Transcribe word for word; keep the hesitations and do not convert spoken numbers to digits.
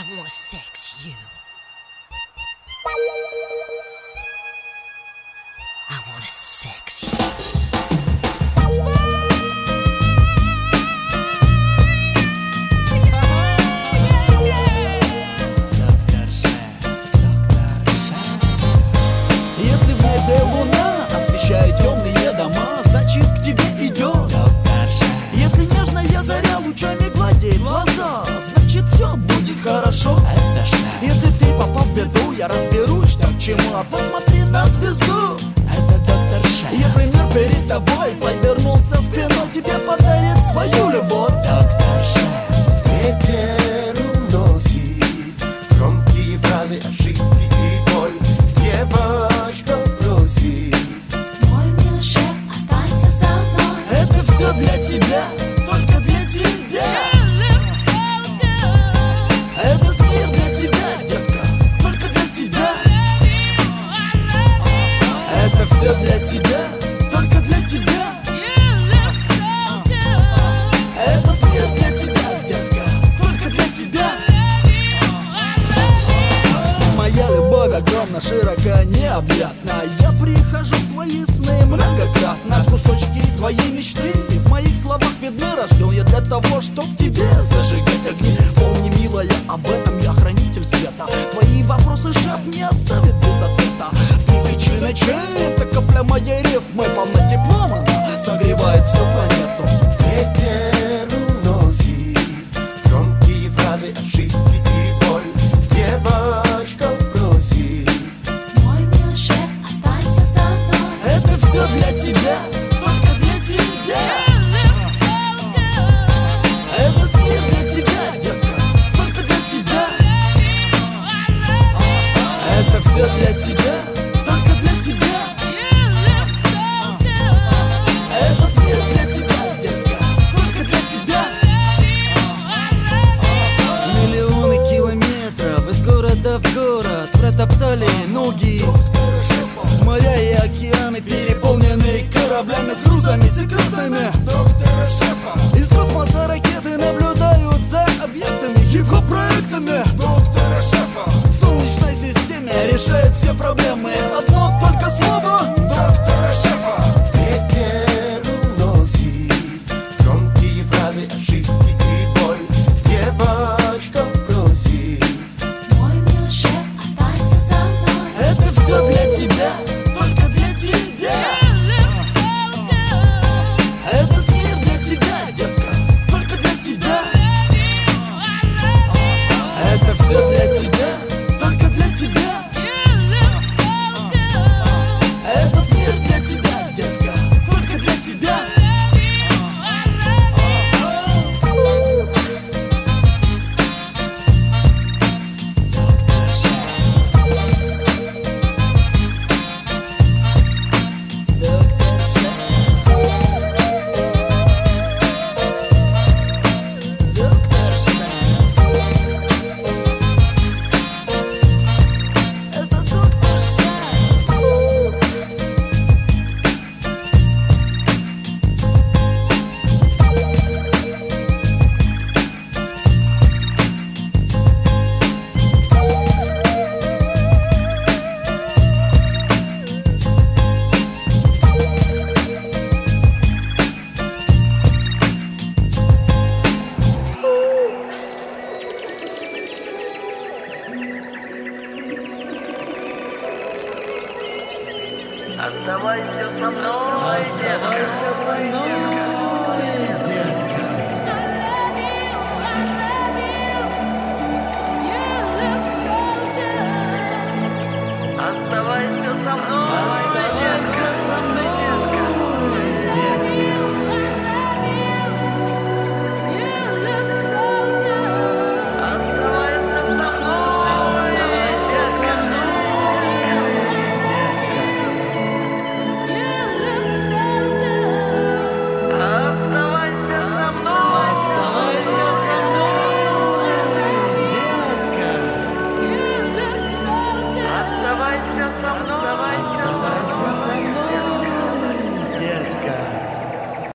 I wanna sex you. I wanna sex you. Если в небе луна освещает темные дома, значит к тебе идет доктор Ш. Если нежная заря лучами гладит глаза, значит все будет хорошо. Это Ш. Если ты попал в беду, я разберусь, что к чему, а посмотри на звезду. Это доктор Ш. Если мир перед тобой повернулся спиной, тебе подарит свою любовь. Доктор Ш. Ветер уносит громкие фразы, ошибки и боль. Девочка просит: мой милый шеф, останься со мной. Это все для тебя, только для тебя. Этот мир для тебя, детка, только для тебя. Это все для тебя, только для тебя. Этот мир для тебя, детка, только для тебя. Моя любовь огромна, широка, необъятна. Я прихожу в твои сны многократно. Кусочки твоей мечты в моих словах видны. Рожден я для того, чтоб в тебе зажигать огни. Помни, милая, об этом я хранитель света. Твои вопросы, шеф, не оставит без ответа. Тысячи ночей, это капля моей рифмы. Полна теплом она согревает всю планету. ветер уносит громкие фразы, ошибки и боль. Девочка просит: Мой милый шеф, останься со мной. Это все для тебя, только для тебя. Этот мир для тебя, детка, только для тебя. Это все для тебя, только для тебя. Этот мир для тебя, детка, только для тебя. Миллионы километров из города в город протоптали ноги. Моря и океаны переполнены кораблями с грузами секретными доктора Шефа. Из космоса ракеты наблюдают за объектами, его проектами доктора Шефа. В Солнечной системе решает все проблемы.